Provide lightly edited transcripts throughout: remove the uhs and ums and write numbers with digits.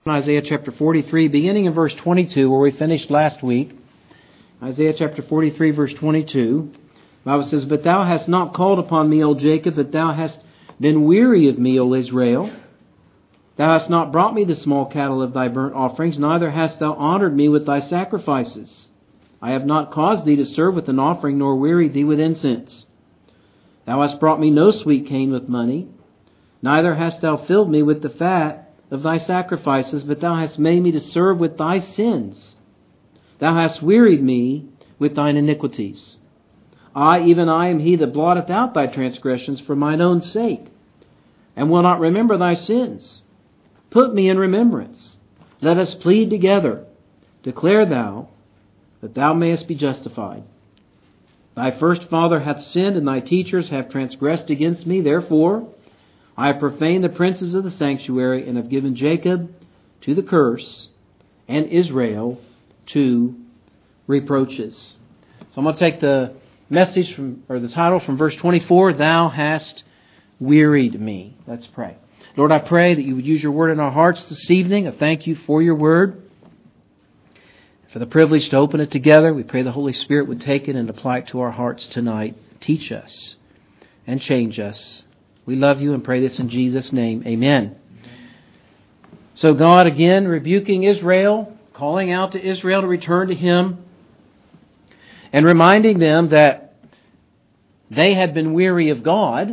Isaiah chapter 43, beginning in verse 22, where we finished last week. Isaiah chapter 43, verse 22. The Bible says, "But thou hast not called upon me, O Jacob, but thou hast been weary of me, O Israel. Thou hast not brought me the small cattle of thy burnt offerings, neither hast thou honored me with thy sacrifices. I have not caused thee to serve with an offering, nor wearied thee with incense. Thou hast brought me no sweet cane with money, neither hast thou filled me with the fat of thy sacrifices, but thou hast made me to serve with thy sins. Thou hast wearied me with thine iniquities. I, even I, am he that blotteth out thy transgressions for mine own sake, and will not remember thy sins. Put me in remembrance. Let us plead together. Declare thou, that thou mayest be justified. Thy first father hath sinned, and thy teachers have transgressed against me. Therefore I have profaned the princes of the sanctuary, and have given Jacob to the curse, and Israel to reproaches." So I'm going to take the message the title from verse 24, "Thou hast wearied me." Let's pray. Lord, I pray that you would use your word in our hearts this evening. I thank you for your word, for the privilege to open it together. We pray the Holy Spirit would take it and apply it to our hearts tonight. Teach us and change us. We love you and pray this in Jesus' name. Amen. So God again rebuking Israel, calling out to Israel to return to Him, and reminding them that they had been weary of God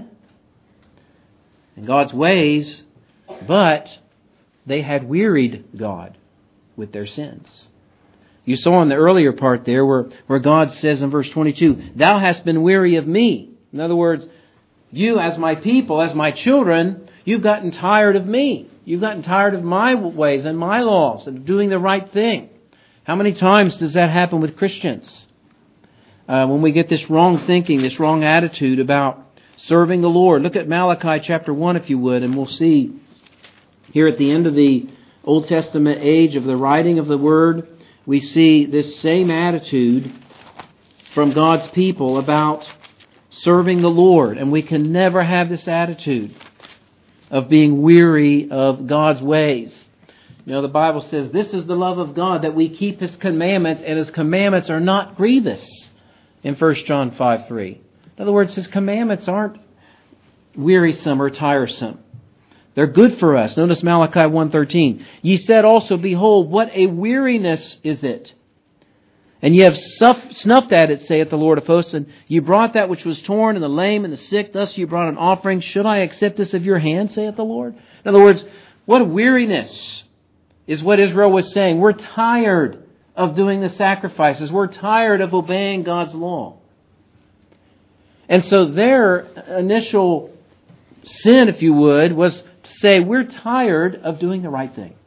and God's ways, but they had wearied God with their sins. You saw in the earlier part there where God says in verse 22, "Thou hast been weary of me." In other words, you as my people, as my children, you've gotten tired of me. You've gotten tired of my ways and my laws and doing the right thing. How many times does that happen with Christians? When we get this wrong thinking, this wrong attitude about serving the Lord. Look at Malachi chapter 1 if you would, and we'll see here at the end of the Old Testament age of the writing of the Word, we see this same attitude from God's people about serving the Lord. And we can never have this attitude of being weary of God's ways. You know, the Bible says, "This is the love of God, that we keep His commandments, and His commandments are not grievous," in 1 John 5:3. In other words, His commandments aren't wearisome or tiresome. They're good for us. Notice Malachi 1:13. "Ye said also, Behold, what a weariness is it! And ye have snuffed at it, saith the Lord of hosts, and ye brought that which was torn, and the lame, and the sick. Thus ye brought an offering. Should I accept this of your hand, saith the Lord?" In other words, what a weariness is what Israel was saying. We're tired of doing the sacrifices. We're tired of obeying God's law. And so their initial sin, if you would, was to say, we're tired of doing the right thing.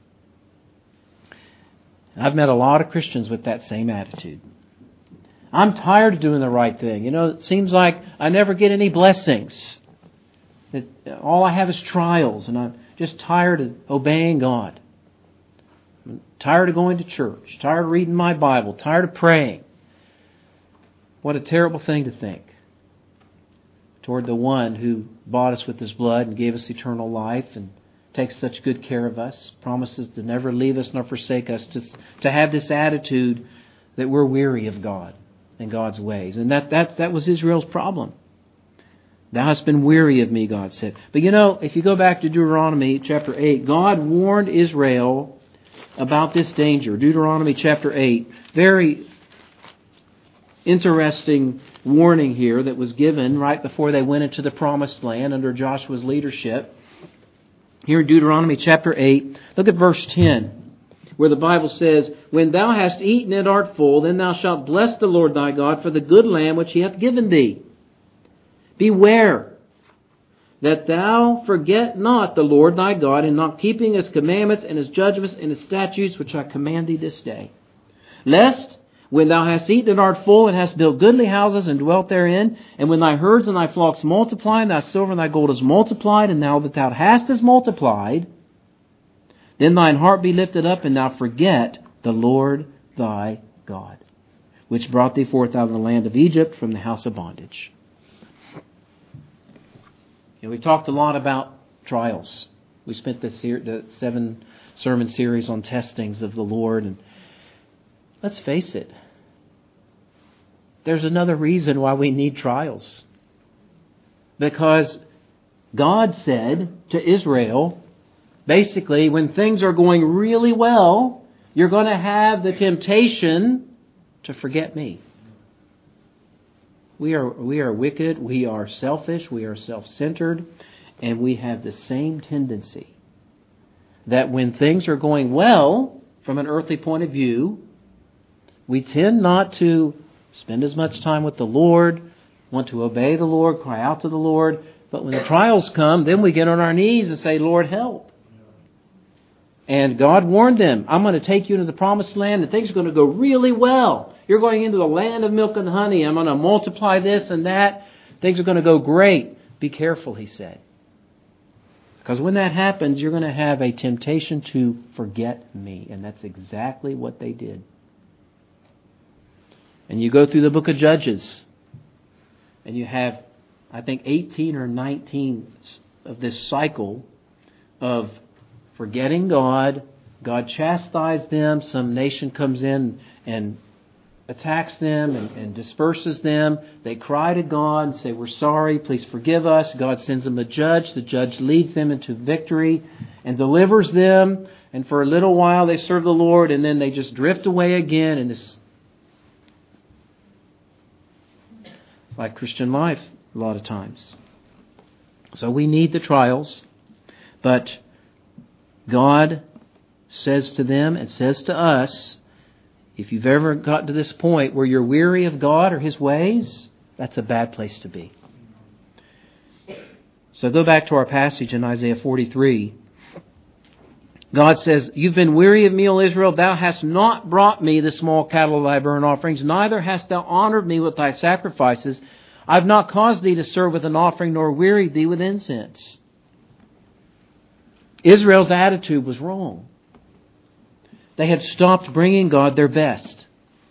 And I've met a lot of Christians with that same attitude. I'm tired of doing the right thing. You know, it seems like I never get any blessings. All I have is trials, and I'm just tired of obeying God. I'm tired of going to church, tired of reading my Bible, tired of praying. What a terrible thing to think toward the one who bought us with His blood and gave us eternal life and takes such good care of us, promises to never leave us nor forsake us, to have this attitude that we're weary of God and God's ways. And that was Israel's problem. "Thou hast been weary of me," God said. But you know, if you go back to Deuteronomy chapter 8, God warned Israel about this danger. Deuteronomy chapter 8, very interesting warning here that was given right before they went into the promised land under Joshua's leadership. Here in Deuteronomy chapter 8, look at verse 10, where the Bible says, "When thou hast eaten and art full, then thou shalt bless the Lord thy God for the good land which He hath given thee. Beware that thou forget not the Lord thy God, in not keeping His commandments and His judgments and His statutes which I command thee this day. Lest, when thou hast eaten and art full, and hast built goodly houses and dwelt therein, and when thy herds and thy flocks multiply, and thy silver and thy gold is multiplied, and now that thou hast is multiplied, then thine heart be lifted up, and thou forget the Lord thy God, which brought thee forth out of the land of Egypt from the house of bondage." We've talked a lot about trials. We spent the sermon series on testings of the Lord. And let's face it, there's another reason why we need trials. Because God said to Israel, basically, when things are going really well, you're going to have the temptation to forget me. We are wicked, we are selfish, we are self-centered, and we have the same tendency that when things are going well, from an earthly point of view, we tend not to spend as much time with the Lord, want to obey the Lord, cry out to the Lord. But when the trials come, then we get on our knees and say, Lord, help. And God warned them, I'm going to take you into the promised land and things are going to go really well. You're going into the land of milk and honey. I'm going to multiply this and that. Things are going to go great. Be careful, he said. Because when that happens, you're going to have a temptation to forget me. And that's exactly what they did. And you go through the book of Judges, and you have, I think, 18 or 19 of this cycle of forgetting God. God chastised them. Some nation comes in and attacks them and disperses them. They cry to God and say, we're sorry, please forgive us. God sends them a judge. The judge leads them into victory and delivers them. And for a little while they serve the Lord, and then they just drift away again. And this is like Christian life a lot of times. So we need the trials, but God says to them and says to us, if you've ever got to this point where you're weary of God or His ways, that's a bad place to be. So go back to our passage in Isaiah 43. God says, you've been weary of me, O Israel. Thou hast not brought me the small cattle of thy burnt offerings, neither hast thou honored me with thy sacrifices. I've not caused thee to serve with an offering, nor wearied thee with incense. Israel's attitude was wrong. They had stopped bringing God their best.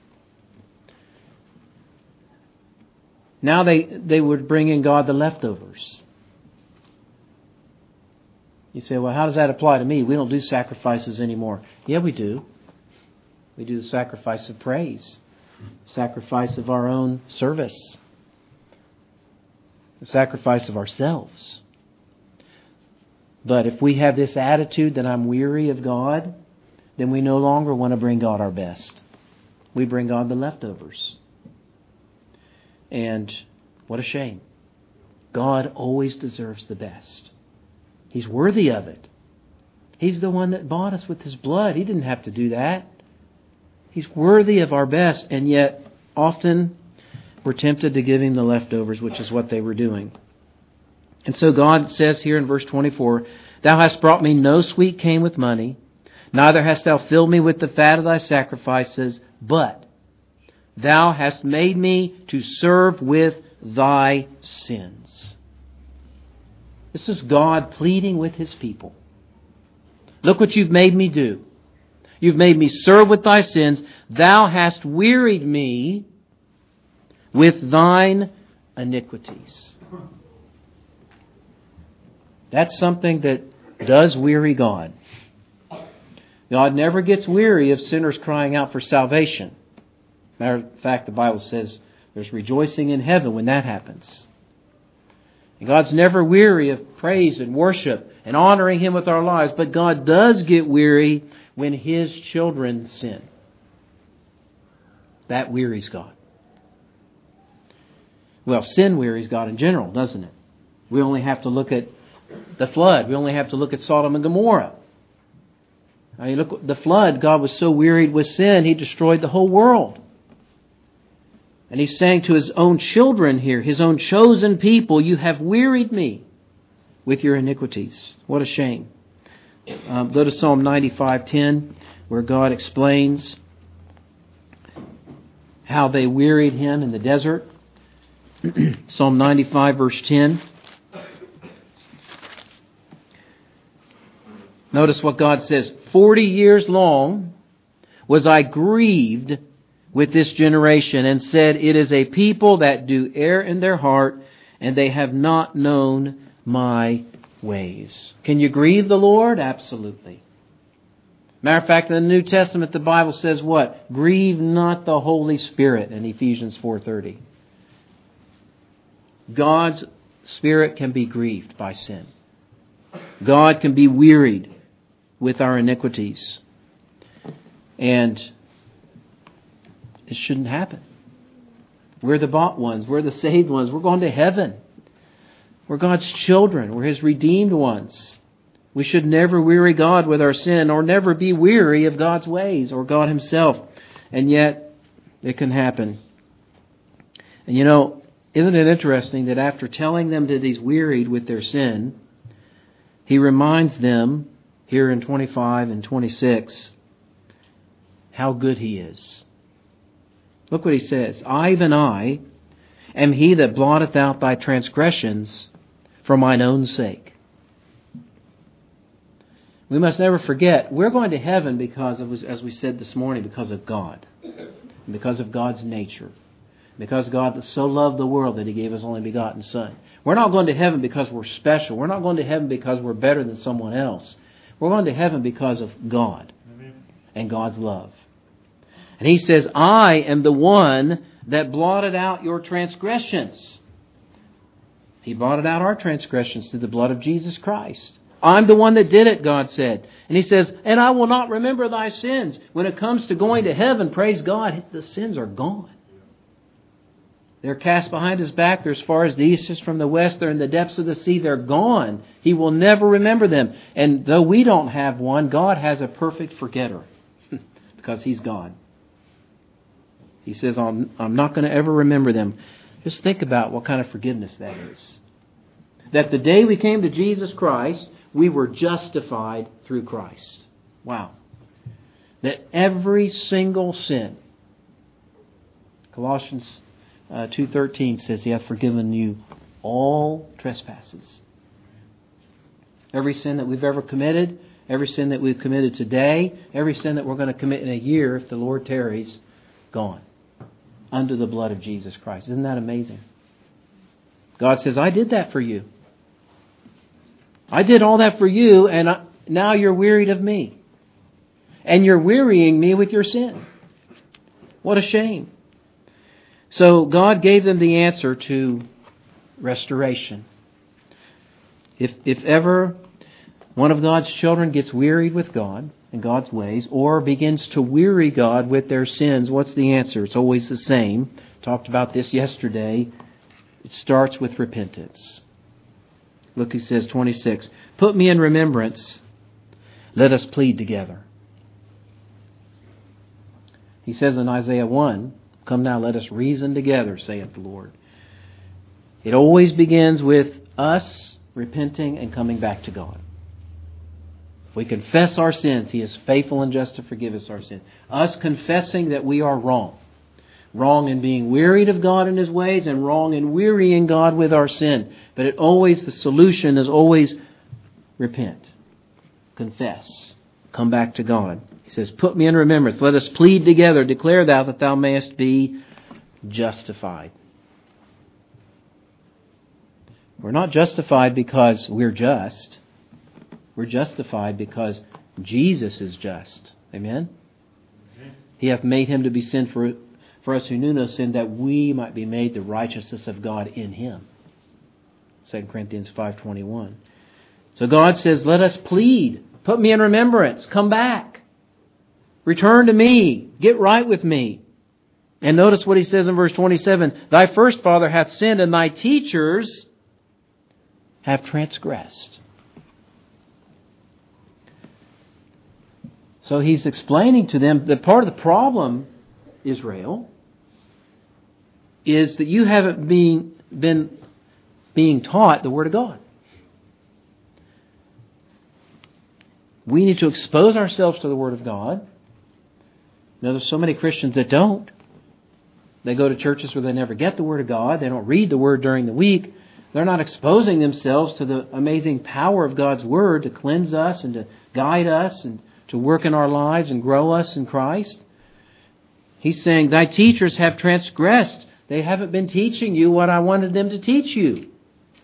Now they were bringing God the leftovers. You say, well, how does that apply to me? We don't do sacrifices anymore. Yeah, we do. We do the sacrifice of praise, sacrifice of our own service, the sacrifice of ourselves. But if we have this attitude that I'm weary of God, then we no longer want to bring God our best. We bring God the leftovers. And what a shame. God always deserves the best. He's worthy of it. He's the one that bought us with His blood. He didn't have to do that. He's worthy of our best, and yet often we're tempted to give Him the leftovers, which is what they were doing. And so God says here in verse 24, Thou hast brought me no sweet cane with money, neither hast thou filled me with the fat of thy sacrifices, but thou hast made me to serve with thy sins. This is God pleading with His people. Look what you've made me do. You've made me serve with thy sins. Thou hast wearied me with thine iniquities. That's something that does weary God. God never gets weary of sinners crying out for salvation. Matter of fact, the Bible says there's rejoicing in heaven when that happens. And God's never weary of praise and worship and honoring Him with our lives. But God does get weary when His children sin. That wearies God. Well, sin wearies God in general, doesn't it? We only have to look at the flood. We only have to look at Sodom and Gomorrah. I mean, look at the flood. God was so wearied with sin, He destroyed the whole world. And He's saying to His own children here, His own chosen people, you have wearied me with your iniquities. What a shame. Go to Psalm 95:10, where God explains how they wearied Him in the desert. Psalm 95, verse 10. Notice what God says. 40 years long was I grieved with this generation, and said, it is a people that do err in their heart, and they have not known my ways. Can you grieve the Lord? Absolutely. Matter of fact, in the New Testament, the Bible says what? Grieve not the Holy Spirit in Ephesians 4:30. God's Spirit can be grieved by sin. God can be wearied with our iniquities. And it shouldn't happen. We're the bought ones. We're the saved ones. We're going to heaven. We're God's children. We're His redeemed ones. We should never weary God with our sin or never be weary of God's ways or God Himself. And yet, it can happen. And you know, isn't it interesting that after telling them that He's wearied with their sin, He reminds them here in 25 and 26 how good He is. Look what He says. Even I am He that blotteth out thy transgressions for mine own sake. We must never forget, we're going to heaven because of, as we said this morning, because of God. Because of God's nature. Because God so loved the world that He gave His only begotten Son. We're not going to heaven because we're special. We're not going to heaven because we're better than someone else. We're going to heaven because of God and God's love. And He says, I am the one that blotted out your transgressions. He blotted out our transgressions through the blood of Jesus Christ. I'm the one that did it, God said. And He says, and I will not remember thy sins. When it comes to going to heaven, praise God, the sins are gone. They're cast behind His back. They're as far as the east is from the west. They're in the depths of the sea. They're gone. He will never remember them. And though we don't have one, God has a perfect forgetter because He's God. He says, I'm not going to ever remember them. Just think about what kind of forgiveness that is. That the day we came to Jesus Christ, we were justified through Christ. Wow. That every single sin, Colossians 2:13 says He hath forgiven you all trespasses. Every sin that we've ever committed, every sin that we've committed today, every sin that we're going to commit in a year if the Lord tarries, gone. Under the blood of Jesus Christ. Isn't that amazing? God says, I did that for you. I did all that for you, and now you're wearied of me. And you're wearying me with your sin. What a shame. So God gave them the answer to restoration. If ever one of God's children gets wearied with God and God's ways, or begins to weary God with their sins, what's the answer? It's always the same. Talked about this yesterday. It starts with repentance. Look, He says, 26, put me in remembrance. Let us plead together. He says in Isaiah 1, come now, let us reason together, saith the Lord. It always begins with us repenting and coming back to God. If we confess our sins, He is faithful and just to forgive us our sins. Us confessing that we are wrong. Wrong in being wearied of God and His ways, and wrong in wearying God with our sin. But the solution is always repent. Confess. Come back to God. He says, put me in remembrance. Let us plead together. Declare thou that thou mayest be justified. We're not justified because we're just. We're justified because Jesus is just. Amen? He hath made Him to be sin for us who knew no sin, that we might be made the righteousness of God in Him. 2 Corinthians 5:21. So God says, let us plead. Put me in remembrance. Come back. Return to me. Get right with me. And notice what He says in verse 27. Thy first father hath sinned, and thy teachers have transgressed. So He's explaining to them that part of the problem, Israel, is that you haven't been being taught the Word of God. We need to expose ourselves to the Word of God. Now, there's so many Christians that don't. They go to churches where they never get the Word of God. They don't read the Word during the week. They're not exposing themselves to the amazing power of God's Word to cleanse us and to guide us and to work in our lives and grow us in Christ. He's saying, thy teachers have transgressed. They haven't been teaching you what I wanted them to teach you.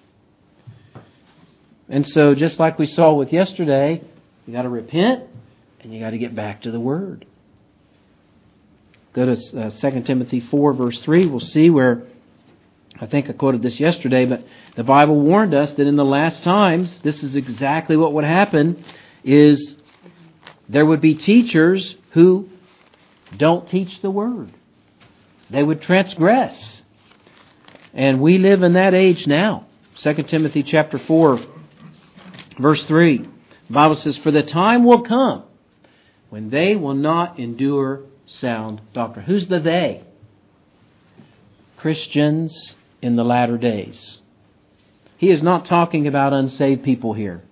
And so, just like we saw with yesterday, you got to repent, And you got to get back to the Word. Go to 2 Timothy 4, verse 3. We'll see where, I think I quoted this yesterday, but the Bible warned us that in the last times, this is exactly what would happen, is there would be teachers who don't teach the Word. They would transgress. And we live in that age now. 2 Timothy chapter 4, verse 3. The Bible says, "For the time will come when they will not endure sound doctrine." Who's the they? Christians in the latter days. He is not talking about unsaved people here.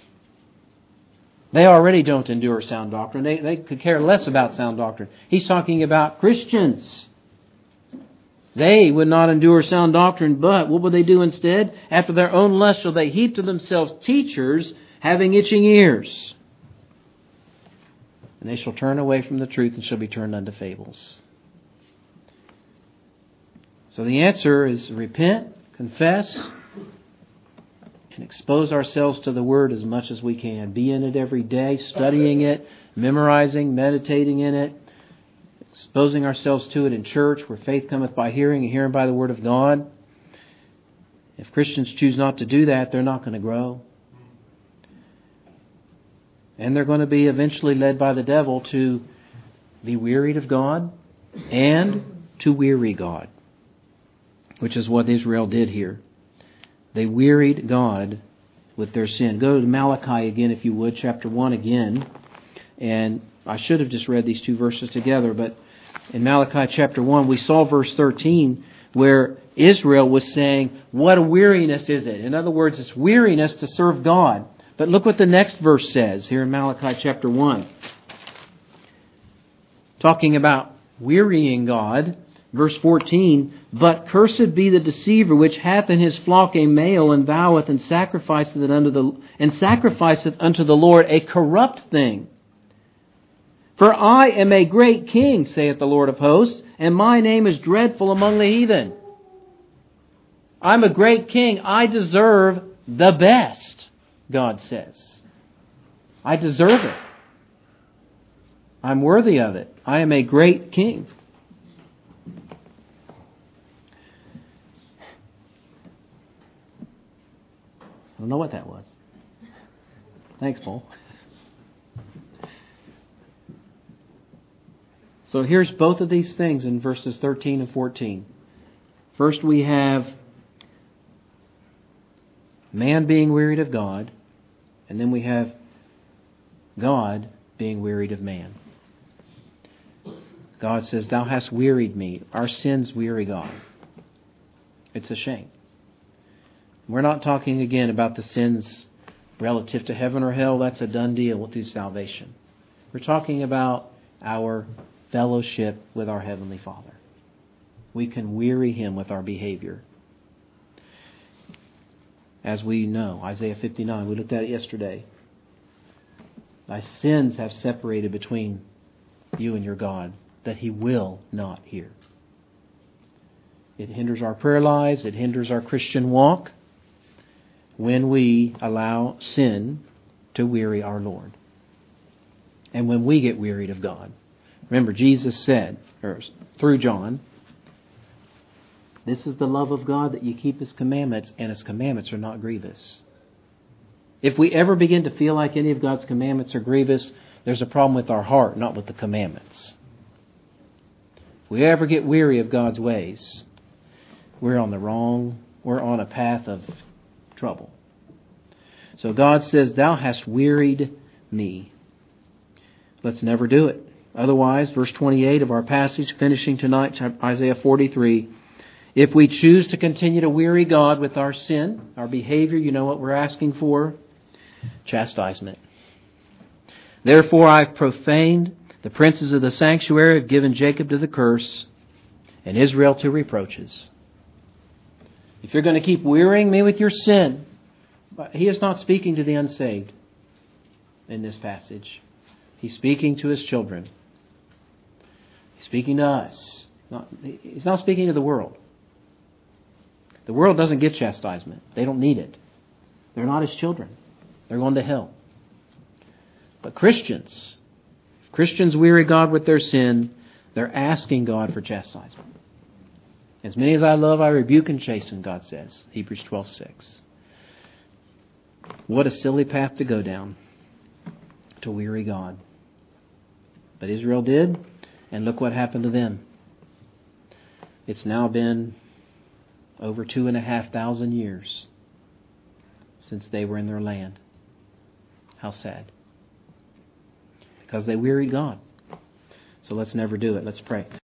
They already don't endure sound doctrine. They could care less about sound doctrine. He's talking about Christians. They would not endure sound doctrine, but what would they do instead? After their own lust shall they heap to themselves teachers having itching ears. And they shall turn away from the truth and shall be turned unto fables. So the answer is repent, confess, and expose ourselves to the Word as much as we can. Be in it every day, studying it, memorizing, meditating in it, exposing ourselves to it in church, where faith cometh by hearing and hearing by the Word of God. If Christians choose not to do that, they're not going to grow. And they're going to be eventually led by the devil to be wearied of God and to weary God, which is what Israel did here. They wearied God with their sin. Go to Malachi again, if you would, chapter 1 again. And I should have just read these two verses together, but in Malachi chapter 1, we saw verse 13 where Israel was saying, what a weariness is it? In other words, it's weariness to serve God. But look what the next verse says here in Malachi chapter 1. Talking about wearying God, verse 14, "But cursed be the deceiver which hath in his flock a male, and voweth and sacrificeth unto the Lord a corrupt thing. For I am a great king, saith the Lord of hosts, and my name is dreadful among the heathen." I'm a great king. I deserve the best, God says. I deserve it. I'm worthy of it. I am a great king. I don't know what that was. Thanks, Paul. So here's both of these things in verses 13 and 14. First we have man being wearied of God, and then we have God being wearied of man. God says, "Thou hast wearied me." Our sins weary God. It's a shame. We're not talking again about the sins relative to heaven or hell. That's a done deal through salvation. We're talking about our fellowship with our Heavenly Father. We can weary Him with our behavior. As we know, Isaiah 59, we looked at it yesterday. Thy sins have separated between you and your God, that He will not hear. It hinders our prayer lives. It hinders our Christian walk when we allow sin to weary our Lord. And when we get wearied of God. Remember, Jesus said, or through John, "This is the love of God, that you keep His commandments, and His commandments are not grievous." If we ever begin to feel like any of God's commandments are grievous, there's a problem with our heart, not with the commandments. If we ever get weary of God's ways, we're on a path of trouble. So God says, "Thou hast wearied me." Let's never do it. Otherwise, verse 28 of our passage, finishing tonight, Isaiah 43, if we choose to continue to weary God with our sin, our behavior, you know what we're asking for? Chastisement. "Therefore I've profaned the princes of the sanctuary, have given Jacob to the curse, and Israel to reproaches." If you're going to keep wearying me with your sin, but He is not speaking to the unsaved in this passage. He's speaking to His children. He's speaking to us. He's not speaking to the world. The world doesn't get chastisement. They don't need it. They're not His children. They're going to hell. But Christians, Christians weary God with their sin. They're asking God for chastisement. As many as I love, I rebuke and chasten, God says. Hebrews 12:6. What a silly path to go down, to weary God. But Israel did, and look what happened to them. It's now been over 2,500 years since they were in their land. How sad. Because they wearied God. So let's never do it. Let's pray.